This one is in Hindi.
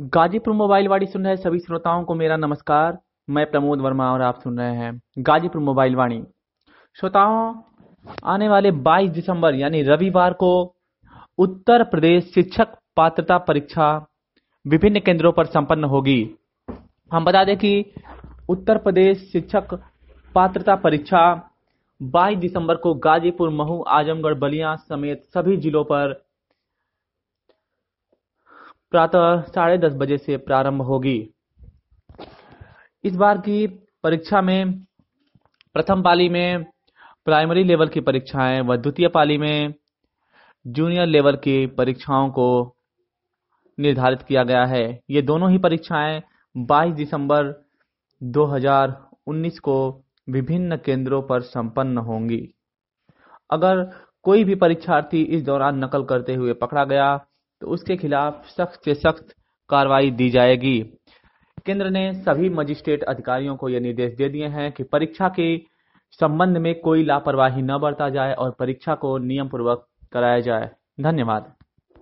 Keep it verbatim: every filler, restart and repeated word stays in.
गाजीपुर मोबाइल वाणी सुन रहे सभी श्रोताओं को मेरा नमस्कार। मैं प्रमोद वर्मा और आप सुन रहे हैं गाजीपुर मोबाइल वाणी। श्रोताओं, आने वाले बाईस दिसंबर यानी रविवार को उत्तर प्रदेश शिक्षक पात्रता परीक्षा विभिन्न केंद्रों पर संपन्न होगी। हम बता दें कि उत्तर प्रदेश शिक्षक पात्रता परीक्षा बाईस दिसंबर को गाजीपुर, महू, आजमगढ़, बलिया समेत सभी जिलों पर प्रातः साढ़े दस बजे से प्रारंभ होगी। इस बार की परीक्षा में प्रथम पाली में प्राइमरी लेवल की परीक्षाएं व द्वितीय पाली में जूनियर लेवल की परीक्षाओं को निर्धारित किया गया है। ये दोनों ही परीक्षाएं बाईस दिसंबर दो हज़ार उन्नीस को विभिन्न केंद्रों पर संपन्न होंगी। अगर कोई भी परीक्षार्थी इस दौरान नकल करते हुए पकड़ा गया तो उसके खिलाफ सख्त से सख्त कार्रवाई दी जाएगी। केंद्र ने सभी मजिस्ट्रेट अधिकारियों को यह निर्देश दे दिए हैं कि परीक्षा के संबंध में कोई लापरवाही न बरता जाए और परीक्षा को नियम पूर्वक कराया जाए। धन्यवाद।